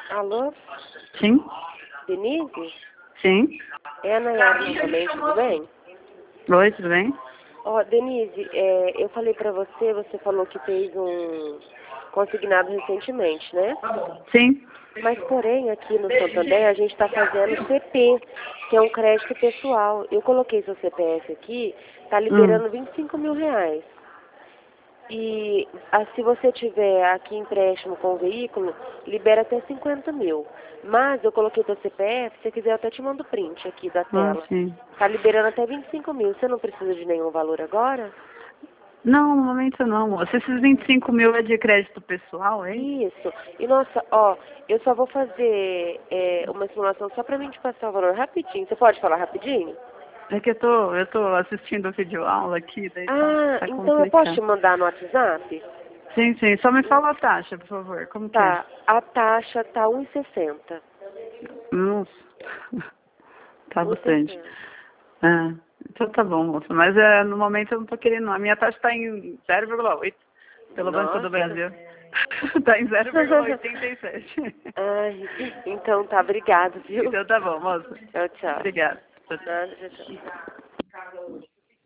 Alô? Sim? Denise? Sim? É a Nayara novamente, tudo bem? Oi, tudo bem? Ó, Denise, eu falei pra você, você falou que fez um consignado recentemente, né? Sim? Mas, porém, aqui no Santander, a gente está fazendo CP, que é um crédito pessoal. Eu coloquei seu CPF aqui, tá liberando 25 mil reais. E se você tiver aqui empréstimo com o veículo, libera até 50 mil. Mas eu coloquei teu CPF, se você quiser eu até te mando print aqui da Ah, tela. sim. Tá liberando até 25 mil. Você não precisa de nenhum valor agora? Não, no momento não, moça. Esses 25 mil é de crédito pessoal, hein? Isso. E nossa, ó, eu só vou fazer uma simulação só pra mim te passar o valor rapidinho. Você pode falar rapidinho? É que eu tô assistindo vídeo aula aqui, daí Ah, tá então eu posso te complicado. mandar no WhatsApp? Sim, sim. Só me fala a taxa, por favor. Como que é? Tá, a taxa tá 1,60. Nossa. Tá bastante. 1,60. Ah, então tá bom, moça. Mas no momento eu não tô querendo não. A minha taxa tá em 0,8 pelo Banco do Nossa. Brasil. Tá em 0,87. Ai, então tá, obrigado, viu? Então tá bom, moça. Tchau, tchau. Obrigada. Tchau, tchau. Nada, tchau, tchau.